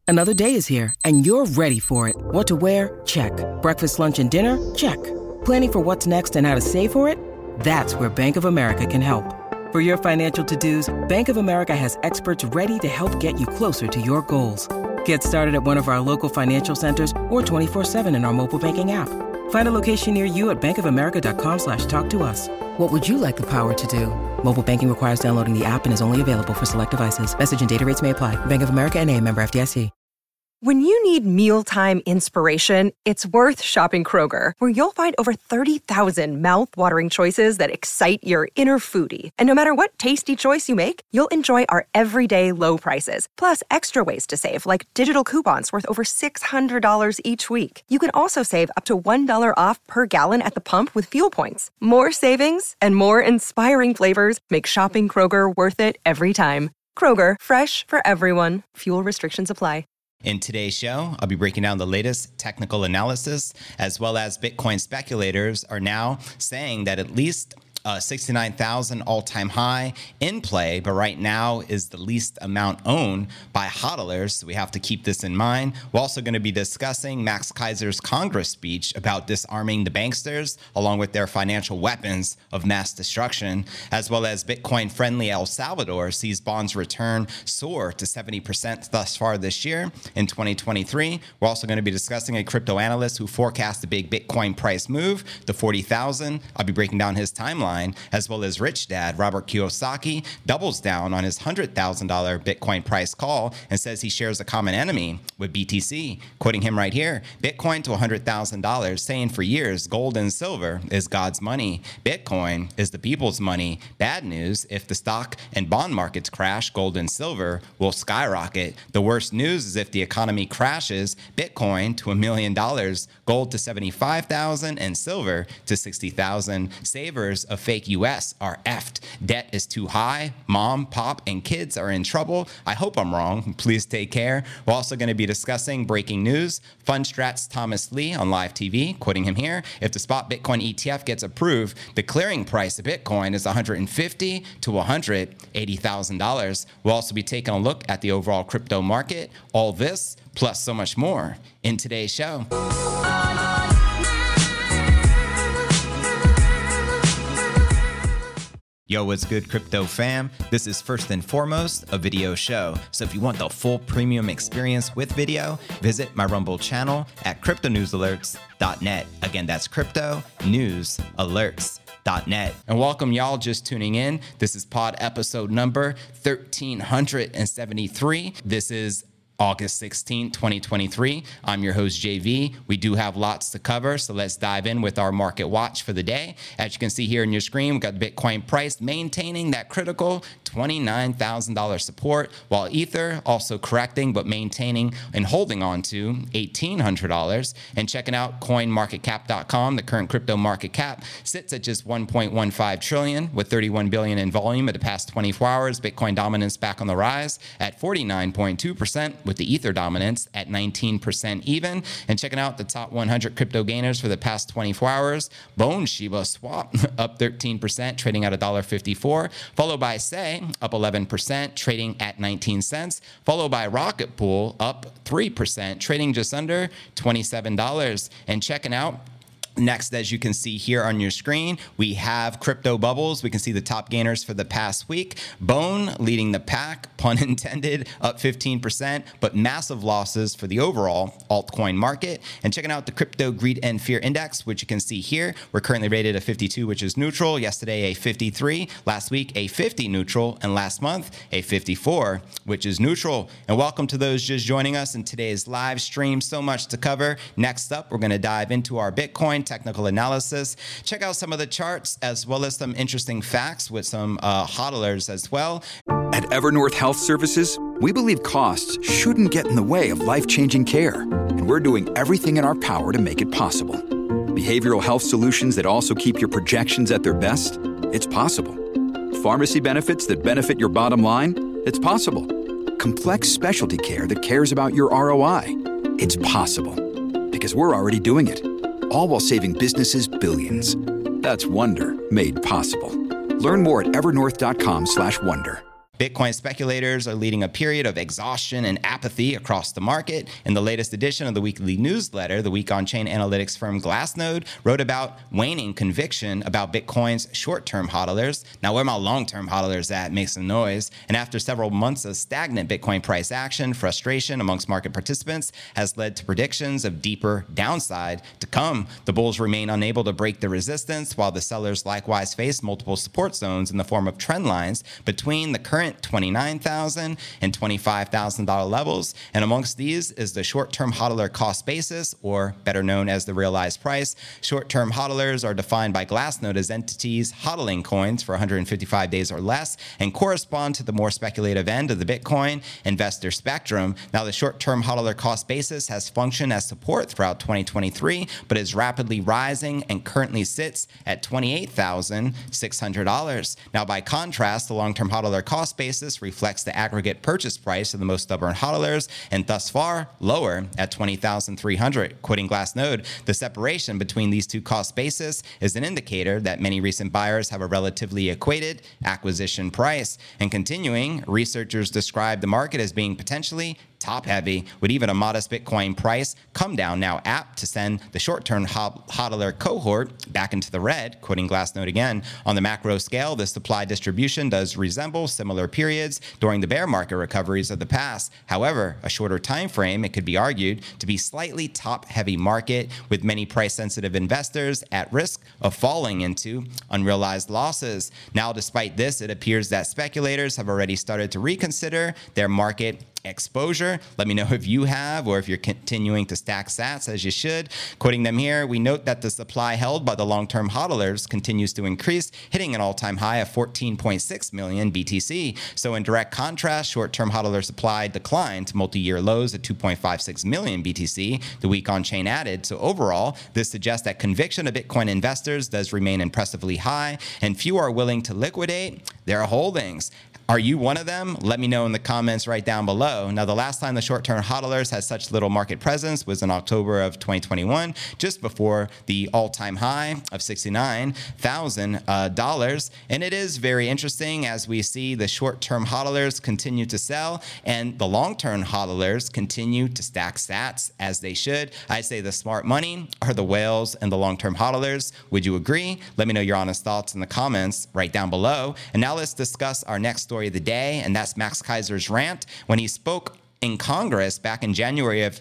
Another day is here, and you're ready for it. What to wear? Check. Breakfast, lunch, and dinner? Check. Planning for what's next and how to save for it? That's where Bank of America can help. For your financial to-dos, Bank of America has experts ready to help get you closer to your goals. Get started at one of our local financial centers or 24/7 in our mobile banking app. Find a location near you at bankofamerica.com/talktous. What would you like the power to do? Mobile banking requires downloading the app and is only available for select devices. Message and data rates may apply. Bank of America N.A., member FDIC. When you need mealtime inspiration, it's worth shopping Kroger, where you'll find over 30,000 mouth-watering choices that excite your inner foodie. And no matter what tasty choice you make, you'll enjoy our everyday low prices, plus extra ways to save, like digital coupons worth over $600 each week. You can also save up to $1 off per gallon at the pump with fuel points. More savings and more inspiring flavors make shopping Kroger worth it every time. Kroger, fresh for everyone. Fuel restrictions apply. In today's show, I'll be breaking down the latest technical analysis, as well as Bitcoin speculators are now saying that at least 69,000 all-time high in play, but right now is the least amount owned by hodlers. So we have to keep this in mind. We're also going to be discussing Max Keiser's Congress speech about disarming the banksters, along with their financial weapons of mass destruction, as well as Bitcoin-friendly El Salvador sees bonds return soar to 70% thus far this year in 2023. We're also going to be discussing a crypto analyst who forecasts a big Bitcoin price move to 40,000. I'll be breaking down his timeline, as well as Rich Dad Robert Kiyosaki doubles down on his $100,000 Bitcoin price call and says he shares a common enemy with BTC. Quoting him right here, Bitcoin to $100,000, saying for years, gold and silver is God's money. Bitcoin is the people's money. Bad news, if the stock and bond markets crash, gold and silver will skyrocket. The worst news is if the economy crashes, Bitcoin to $1 million, gold to 75,000, and silver to 60,000. Savers of fake US are effed. Debt is too high. Mom, pop, and kids are in trouble. I hope I'm wrong. Please take care. We're also going to be discussing breaking news. Fundstrat's Thomas Lee on live TV, quoting him here, if the spot Bitcoin ETF gets approved, the clearing price of Bitcoin is $150,000 to $180,000. We'll also be taking a look at the overall crypto market. All this, plus so much more in today's show. Yo, what's good, crypto fam? This is first and foremost a video show. So if you want the full premium experience with video, visit my Rumble channel at cryptonewsalerts.net. Again, that's cryptonewsalerts.net. And welcome y'all just tuning in. This is pod episode number 1373. This is August 16, 2023. I'm your host, JV. We do have lots to cover, so let's dive in with our market watch for the day. As you can see here on your screen, we've got the Bitcoin price maintaining that critical $29,000 support, while Ether also correcting but maintaining and holding on to $1,800. And checking out coinmarketcap.com, the current crypto market cap sits at just 1.15 trillion with 31 billion in volume at the past 24 hours. Bitcoin dominance back on the rise at 49.2%, with the Ether dominance at 19% even. And checking out the top 100 crypto gainers for the past 24 hours, Bone Shiba Swap up 13%, trading at $1.54, followed by Say up 11%, trading at 19 cents, followed by Rocket Pool up 3%, trading just under $27. And checking out next, as you can see here on your screen, we have Crypto Bubbles. We can see the top gainers for the past week. Bone leading the pack, pun intended, up 15%, but massive losses for the overall altcoin market. And checking out the Crypto Greed and Fear Index, which you can see here, we're currently rated a 52, which is neutral. Yesterday, a 53. Last week, a 50 neutral. And last month, a 54, which is neutral. And welcome to those just joining us in today's live stream. So much to cover. Next up, we're going to dive into our Bitcoin technical analysis, check out some of the charts, as well as some interesting facts with some hodlers as well. At Evernorth Health Services, we believe costs shouldn't get in the way of life-changing care, and we're doing everything in our power to make it possible. Behavioral health solutions that also keep your projections at their best? It's possible. Pharmacy benefits that benefit your bottom line? It's possible. Complex specialty care that cares about your ROI? It's possible. Because we're already doing it. All while saving businesses billions. That's Wonder made possible. Learn more at evernorth.com/wonder. Bitcoin speculators are leading a period of exhaustion and apathy across the market. In the latest edition of the weekly newsletter, the week on-chain analytics firm Glassnode wrote about waning conviction about Bitcoin's short-term hodlers. Now, where my long-term hodlers at? Make some noise. And after several months of stagnant Bitcoin price action, frustration amongst market participants has led to predictions of deeper downside to come. The bulls remain unable to break the resistance, while the sellers likewise face multiple support zones in the form of trend lines between the current $29,000 and $25,000 levels. And amongst these is the short-term hodler cost basis, or better known as the realized price. Short-term hodlers are defined by Glassnode as entities hodling coins for 155 days or less and correspond to the more speculative end of the Bitcoin investor spectrum. Now, the short-term hodler cost basis has functioned as support throughout 2023, but is rapidly rising and currently sits at $28,600. Now, by contrast, the long-term hodler cost basis reflects the aggregate purchase price of the most stubborn hodlers, and thus far lower at $20,300. Quoting Glassnode, the separation between these two cost bases is an indicator that many recent buyers have a relatively equated acquisition price. And continuing, researchers describe the market as being potentially top-heavy, with even a modest Bitcoin price come down now apt to send the short-term hodler cohort back into the red. Quoting Glassnode again, on the macro scale, the supply distribution does resemble similar periods during the bear market recoveries of the past. However, a shorter time frame, it could be argued to be slightly top-heavy market, with many price-sensitive investors at risk of falling into unrealized losses. Now, despite this, it appears that speculators have already started to reconsider their market exposure. Let me know if you have, or if you're continuing to stack sats as you should. Quoting them here, we note that the supply held by the long-term hodlers continues to increase, hitting an all-time high of 14.6 million BTC. So in direct contrast, short-term hodler supply declined to multi-year lows at 2.56 million BTC, the week on-chain added. So overall, this suggests that conviction of Bitcoin investors does remain impressively high, and few are willing to liquidate their holdings. Are you one of them? Let me know in the comments right down below. Now, the last time the short-term hodlers had such little market presence was in October of 2021, just before the all-time high of $69,000. And it is very interesting as we see the short-term hodlers continue to sell and the long-term hodlers continue to stack sats as they should. I say the smart money are the whales and the long-term hodlers. Would you agree? Let me know your honest thoughts in the comments right down below. And now let's discuss our next story of the day, and that's Max Keiser's rant when he spoke in Congress back in January of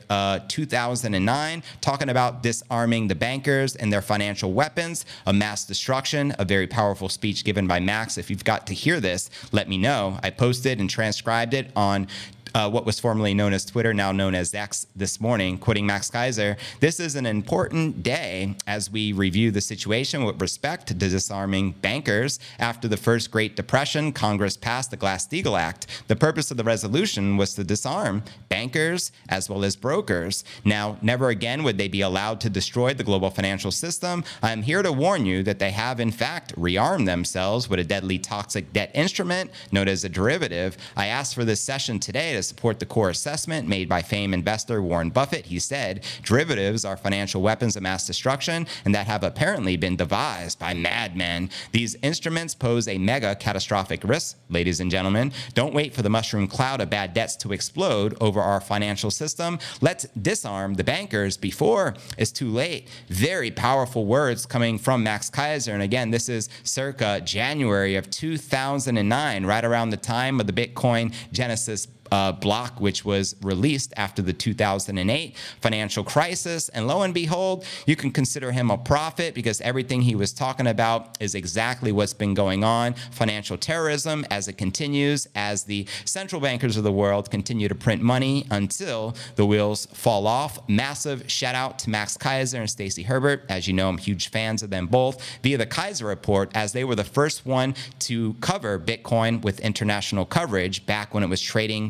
2009, talking about disarming the bankers and their financial weapons of mass destruction. A very powerful speech given by Max. If you've got to hear this, let me know. I posted and transcribed it on what was formerly known as Twitter, now known as X, this morning. Quoting Max Keiser, this is an important day as we review the situation with respect to disarming bankers. After the first Great Depression, Congress passed the Glass-Steagall Act. The purpose of the resolution was to disarm bankers as well as brokers. Now, never again would they be allowed to destroy the global financial system. I'm here to warn you that they have, in fact, rearmed themselves with a deadly toxic debt instrument known as a derivative. I asked for this session today to support the core assessment made by famed investor Warren Buffett. He said, derivatives are financial weapons of mass destruction and that have apparently been devised by madmen. These instruments pose a mega catastrophic risk, ladies and gentlemen. Don't wait for the mushroom cloud of bad debts to explode over our financial system. Let's disarm the bankers before it's too late. Very powerful words coming from Max Keiser. And again, this is circa January of 2009, right around the time of the Bitcoin Genesis block, which was released after the 2008 financial crisis. And lo and behold, you can consider him a prophet because everything he was talking about is exactly what's been going on. Financial terrorism as it continues, as the central bankers of the world continue to print money until the wheels fall off. Massive shout out to Max Keiser and Stacy Herbert. As you know, I'm huge fans of them both via the Keiser Report, as they were the first one to cover Bitcoin with international coverage back when it was trading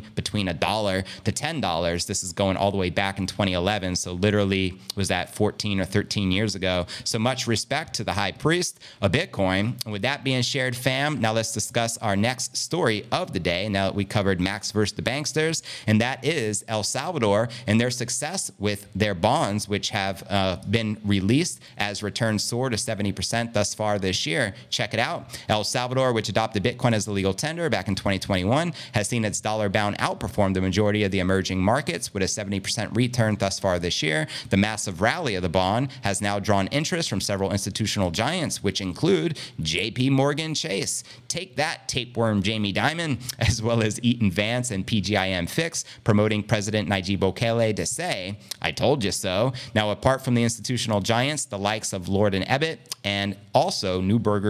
between $1 to $10. This is going all the way back in 2011. So literally was that 14 or 13 years ago. So much respect to the high priest of Bitcoin. And with that being shared, fam, now let's discuss our next story of the day. Now that we covered Max versus the banksters, and that is El Salvador and their success with their bonds, which have been released as returns soar to 70% thus far this year. Check it out. El Salvador, which adopted Bitcoin as the legal tender back in 2021, has seen its dollar bound outperform the majority of the emerging markets with a 70% return thus far this year. The massive rally of the bond has now drawn interest from several institutional giants, which include JP Morgan Chase. Take that, tapeworm Jamie Dimon, as well as Eaton Vance and PGIM Fix, promoting President Nayib Bukele to say, "I told you so." Now, apart from the institutional giants, the likes of Lord and Ebbett and also Neuberger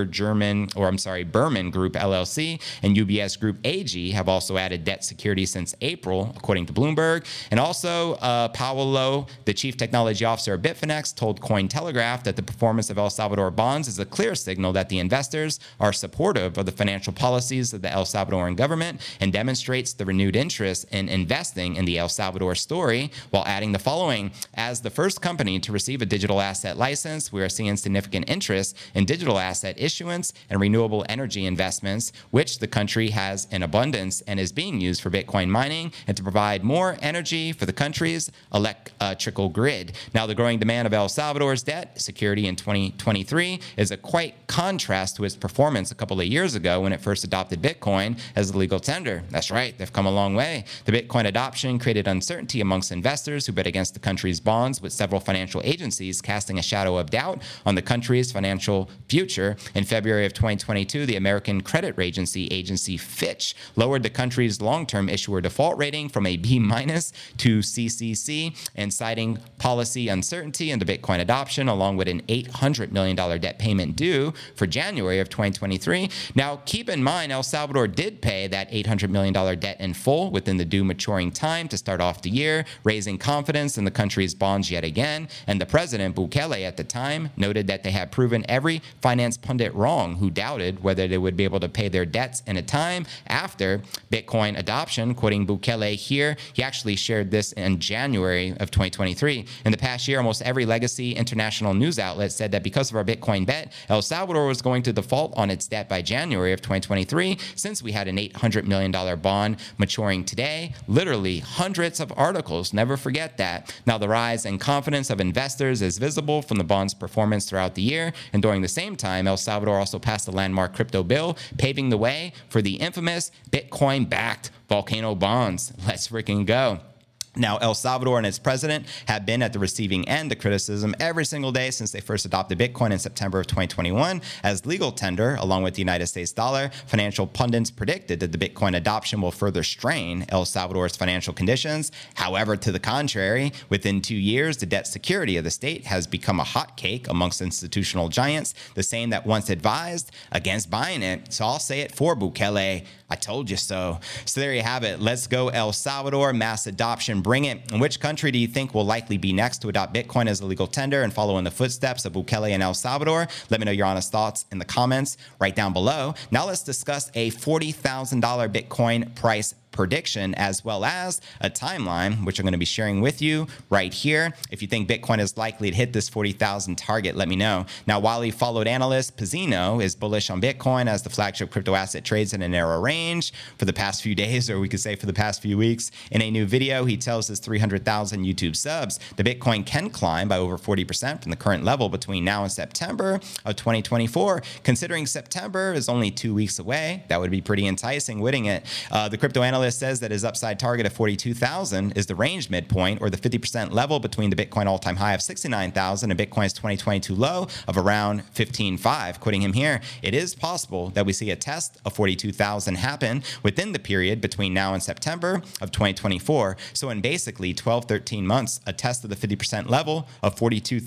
Berman Group LLC and UBS Group AG have also added debt security since April, according to Bloomberg. And also, Paolo, the chief technology officer of Bitfinex, told Cointelegraph that the performance of El Salvador bonds is a clear signal that the investors are supportive of the financial policies of the El Salvadoran government and demonstrates the renewed interest in investing in the El Salvador story, while adding the following: as the first company to receive a digital asset license, we are seeing significant interest in digital asset issuance and renewable energy investments, which the country has in abundance and is being used for Bitcoin mining and to provide more energy for the country's electrical grid. Now, the growing demand of El Salvador's debt security in 2023 is a quite contrast to its performance a couple of years ago when it first adopted Bitcoin as a legal tender. That's right, they've come a long way. The Bitcoin adoption created uncertainty amongst investors who bet against the country's bonds, with several financial agencies casting a shadow of doubt on the country's financial future. In February of 2022, the American credit agency Fitch lowered the country's long-term issuer default rating from a B- to CCC, and citing policy uncertainty in the Bitcoin adoption, along with an $800 million debt payment due for January of 2023. Now, keep in mind, El Salvador did pay that $800 million debt in full within the due maturing time to start off the year, raising confidence in the country's bonds yet again. And the president, Bukele, at the time, noted that they had proven every finance pundit wrong who doubted whether they would be able to pay their debts in a time after Bitcoin adoption. Quoting Bukele here, he actually shared this in January of 2023. In the past year, almost every legacy international news outlet said that because of our Bitcoin bet, El Salvador was going to default on its debt by January of 2023, since we had an $800 million bond maturing today. Literally hundreds of articles, never forget that. Now, the rise in confidence of investors is visible from the bond's performance throughout the year, and during the same time, El Salvador also passed a landmark crypto bill, paving the way for the infamous Bitcoin-backed volcano bonds. Let's freaking go. Now, El Salvador and its president have been at the receiving end of criticism every single day since they first adopted Bitcoin in September of 2021 as legal tender, along with the United States dollar. Financial pundits predicted that the Bitcoin adoption will further strain El Salvador's financial conditions. However, to the contrary, within 2 years, the debt security of the state has become a hotcake amongst institutional giants, the same that once advised against buying it. So I'll say it for Bukele: I told you so. So there you have it. Let's go, El Salvador. Mass adoption. Bring it. And which country do you think will likely be next to adopt Bitcoin as a legal tender and follow in the footsteps of Bukele and El Salvador? Let me know your honest thoughts in the comments right down below. Now let's discuss a $40,000 Bitcoin price prediction, as well as a timeline, which I'm going to be sharing with you right here. If you think Bitcoin is likely to hit this 40,000 target, let me know. Now, widely followed analyst Pizzino is bullish on Bitcoin as the flagship crypto asset trades in a narrow range for the past few days, or we could say for the past few weeks. In a new video, he tells his 300,000 YouTube subs the Bitcoin can climb by over 40% from the current level between now and September of 2024. Considering September is only 2 weeks away, that would be pretty enticing, wouldn't it? The crypto analyst says that his upside target of 42,000 is the range midpoint, or the 50% level between the Bitcoin all-time high of 69,000 and Bitcoin's 2022 low of around 15.5. Quoting him here, it is possible that we see a test of 42,000 happen within the period between now and September of 2024. So in basically 13 months, a test of the 50% level of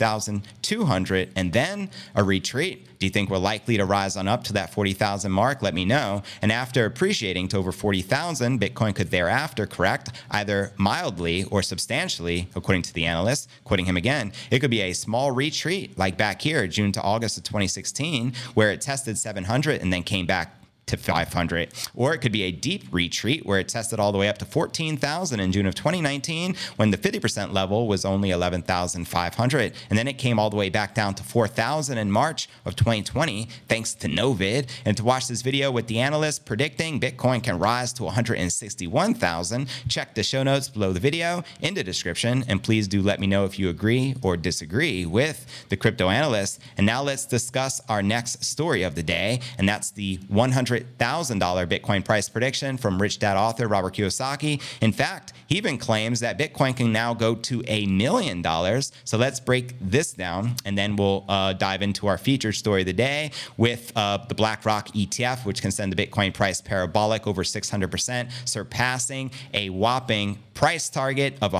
42,200 and then a retreat. Do you think we're likely to rise on up to that 40,000 mark? Let me know. And after appreciating to over 40,000, Bitcoin could thereafter correct either mildly or substantially, according to the analyst. Quoting him again, it could be a small retreat like back here, June to August of 2016, where it tested 700 and then came back to 500, or it could be a deep retreat where it tested all the way up to 14,000 in June of 2019 when the 50% level was only 11,500, and then it came all the way back down to 4,000 in March of 2020 thanks to Novid. And to watch this video with the analyst predicting Bitcoin can rise to 161,000, check the show notes below the video in the description, and please do let me know if you agree or disagree with the crypto analyst. And now let's discuss our next story of the day, and that's the $100,000 Bitcoin price prediction from Rich Dad author Robert Kiyosaki. In fact, he even claims that Bitcoin can now go to $1 million. So let's break this down, and then we'll dive into our featured story of the day with the BlackRock ETF, which can send the Bitcoin price parabolic over 600%, surpassing a whopping price target of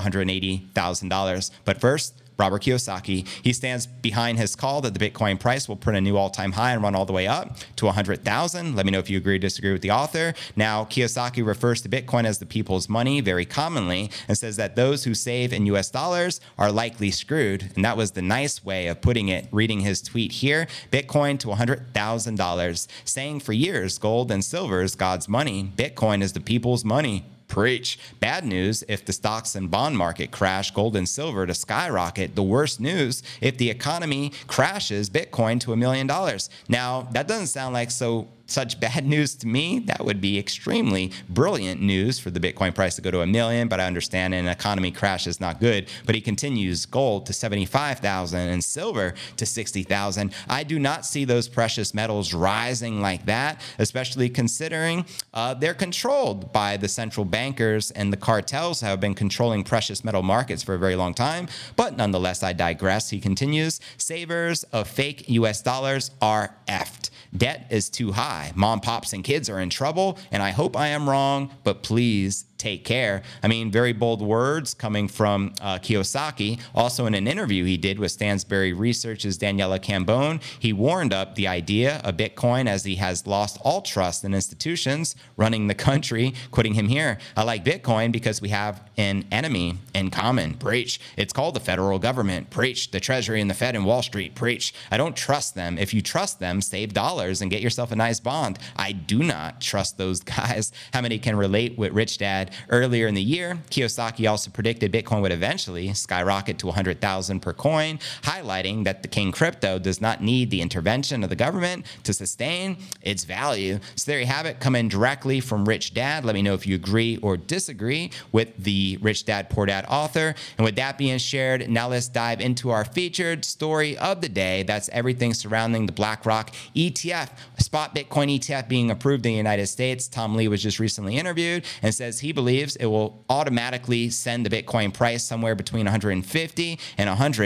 $180,000. But first, Robert Kiyosaki. He stands behind his call that the Bitcoin price will print a new all-time high and run all the way up to 100,000. Let me know if you agree or disagree with the author. Now, Kiyosaki refers to Bitcoin as the people's money very commonly and says that those who save in US dollars are likely screwed. And that was the nice way of putting it, reading his tweet here. Bitcoin to $100,000, saying for years, gold and silver is God's money. Bitcoin is the people's money. Preach. Bad news if the stocks and bond market crash, gold and silver to skyrocket. The worst news if the economy crashes, Bitcoin to $1 million. Now, that doesn't sound like such bad news to me. That would be extremely brilliant news for the Bitcoin price to go to $1 million, but I understand an economy crash is not good. But he continues, gold to 75,000 and silver to 60,000. I do not see those precious metals rising like that, especially considering they're controlled by the central bankers, and the cartels have been controlling precious metal markets for a very long time. But nonetheless, I digress. He continues, savers of fake US dollars are effed. Debt is too high. Mom, pops, and kids are in trouble, and I hope I am wrong, but please take care. I mean, very bold words coming from Kiyosaki. Also in an interview he did with Stansberry Research's Daniela Cambone, he warned up the idea of Bitcoin as he has lost all trust in institutions running the country, quoting him here, I like Bitcoin because we have an enemy in common. Preach. It's called the federal government. Preach. The Treasury and the Fed and Wall Street. Preach. I don't trust them. If you trust them, save dollars and get yourself a nice bond. I do not trust those guys. How many can relate with Rich Dad? Earlier in the year, Kiyosaki also predicted Bitcoin would eventually skyrocket to 100,000 per coin, highlighting that the king crypto does not need the intervention of the government to sustain its value. So there you have it, coming directly from Rich Dad. Let me know if you agree or disagree with the Rich Dad Poor Dad author. And with that being shared, now let's dive into our featured story of the day. That's everything surrounding the BlackRock ETF, spot Bitcoin ETF being approved in the United States. Tom Lee was just recently interviewed and says he believes it will automatically send the Bitcoin price somewhere between $150,000 and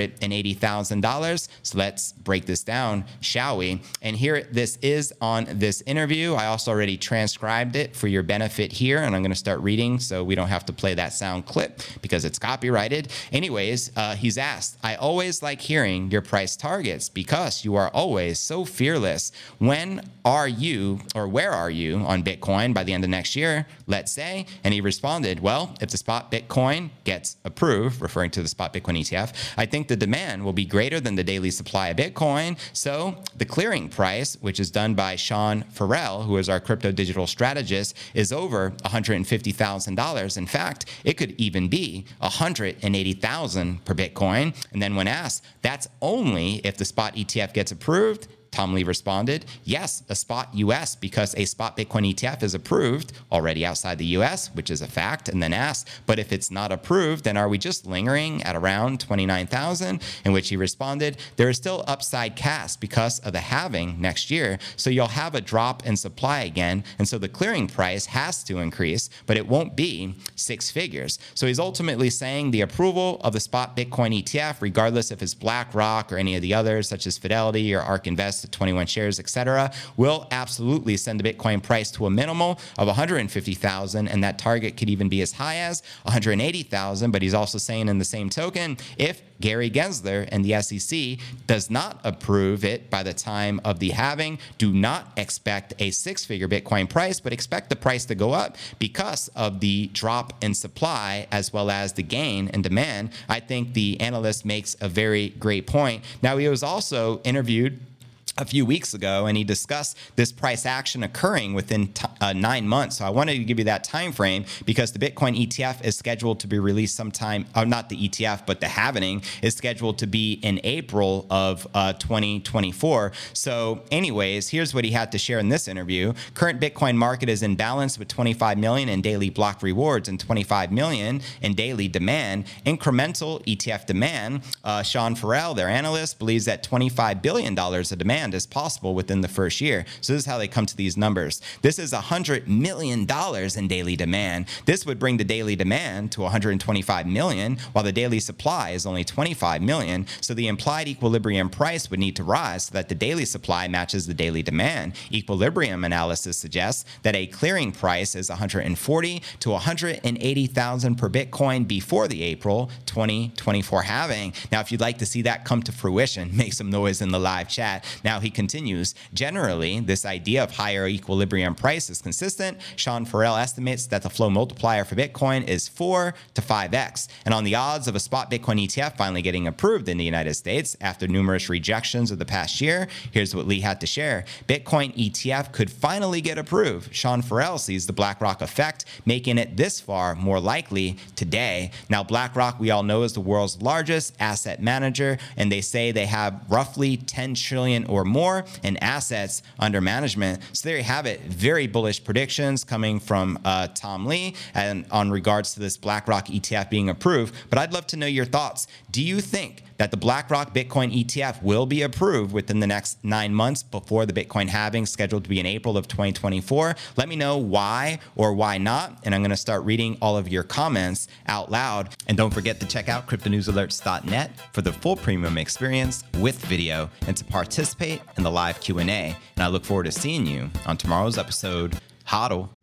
$180,000. So let's break this down, shall we? And here this is on this interview. I also already transcribed it for your benefit here, and I'm going to start reading so we don't have to play that sound clip because it's copyrighted. Anyways, he's asked, I always like hearing your price targets because you are always so fearless. When are you, or where are you on Bitcoin by the end of next year, let's say? And he responded, well, if the spot Bitcoin gets approved, referring to the spot Bitcoin ETF, I think the demand will be greater than the daily supply of Bitcoin. So the clearing price, which is done by Sean Farrell, who is our crypto digital strategist, is over $150,000. In fact, it could even be $180,000 per Bitcoin. And then when asked, that's only if the spot ETF gets approved, Tom Lee responded, yes, a spot US, because a spot Bitcoin ETF is approved already outside the US, which is a fact, and then asked, but if it's not approved, then are we just lingering at around 29,000? In which he responded, there is still upside cast because of the halving next year, so you'll have a drop in supply again, and so the clearing price has to increase, but it won't be six figures. So he's ultimately saying the approval of the spot Bitcoin ETF, regardless if it's BlackRock or any of the others, such as Fidelity or ARK Invest, 21 shares, etc., will absolutely send the Bitcoin price to a minimal of 150,000, and that target could even be as high as 180,000. But he's also saying in the same token, if Gary Gensler and the SEC does not approve it by the time of the halving, do not expect a six-figure Bitcoin price, but expect the price to go up because of the drop in supply as well as the gain in demand. I think the analyst makes a very great point. Now, he was also interviewed a few weeks ago, and he discussed this price action occurring within 9 months. So I wanted to give you that time frame because the Bitcoin ETF is scheduled to be released sometime, not the ETF, but the halvening is scheduled to be in April of 2024. So anyways, here's what he had to share in this interview. Current Bitcoin market is in balance with 25 million in daily block rewards and 25 million in daily demand. Incremental ETF demand, Sean Farrell, their analyst, believes that $25 billion of demand is possible within the first year. So this is how they come to these numbers. This is $100 million in daily demand. This would bring the daily demand to 125 million, while the daily supply is only 25 million. So the implied equilibrium price would need to rise so that the daily supply matches the daily demand. Equilibrium analysis suggests that a clearing price is 140 to 180,000 per Bitcoin before the April 2024 halving. Now, if you'd like to see that come to fruition, make some noise in the live chat. Now he continues, generally, this idea of higher equilibrium price is consistent. Sean Farrell estimates that the flow multiplier for Bitcoin is 4 to 5x. And on the odds of a spot Bitcoin ETF finally getting approved in the United States after numerous rejections of the past year, here's what Lee had to share. Bitcoin ETF could finally get approved. Sean Farrell sees the BlackRock effect, making it this far more likely today. Now, BlackRock, we all know, is the world's largest asset manager, and they say they have roughly 10 trillion or more in assets under management. So there you have it. Very bullish predictions coming from Tom Lee and on regards to this BlackRock ETF being approved. But I'd love to know your thoughts. Do you think that the BlackRock Bitcoin ETF will be approved within the next 9 months before the Bitcoin halving scheduled to be in April of 2024? Let me know why or why not, and I'm going to start reading all of your comments out loud. And don't forget to check out cryptonewsalerts.net for the full premium experience with video and to participate in the live Q&A. And I look forward to seeing you on tomorrow's episode. Hodl.